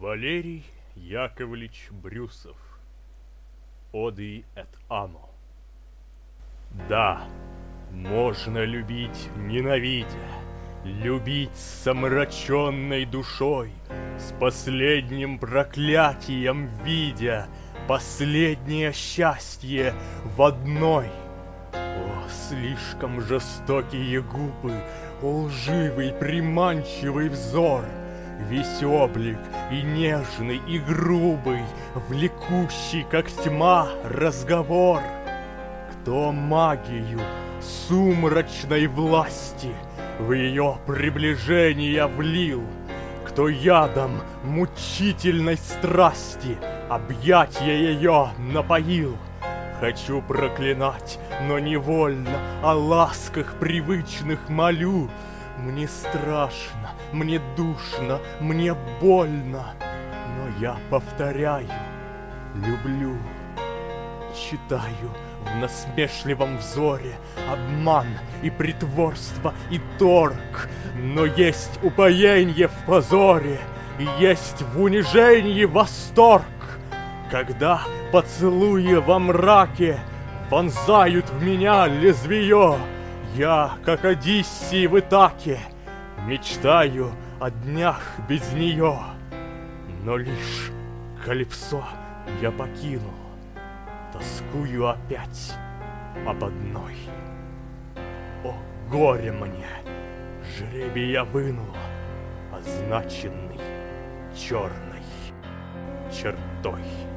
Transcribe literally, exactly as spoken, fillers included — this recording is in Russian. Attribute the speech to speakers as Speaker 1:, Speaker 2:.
Speaker 1: Валерий Яковлевич Брюсов. Оды эт амо. Да, можно любить, ненавидя, любить с омраченной душой, с последним проклятием видя последнее счастье в одной. О, слишком жестокие губы, о, лживый, приманчивый взор, весь облик и нежный, и грубый, влекущий, как тьма, разговор. Кто магию сумрачной власти в ее приближение влил, кто ядом мучительной страсти объятья ее напоил. Хочу проклинать, но невольно о ласках привычных молю. Мне страшно, мне душно, мне больно, но я повторяю, люблю. Читаю в насмешливом взоре обман и притворство и торг, но есть упоенье в позоре и есть в унижении восторг, когда поцелуи во мраке вонзают в меня лезвие. Я, как Одиссей в Итаке, мечтаю о днях без нее, но лишь Калипсо я покинул, тоскую опять об одной. О, горе мне! Жребий я вынул, означенный черной чертой.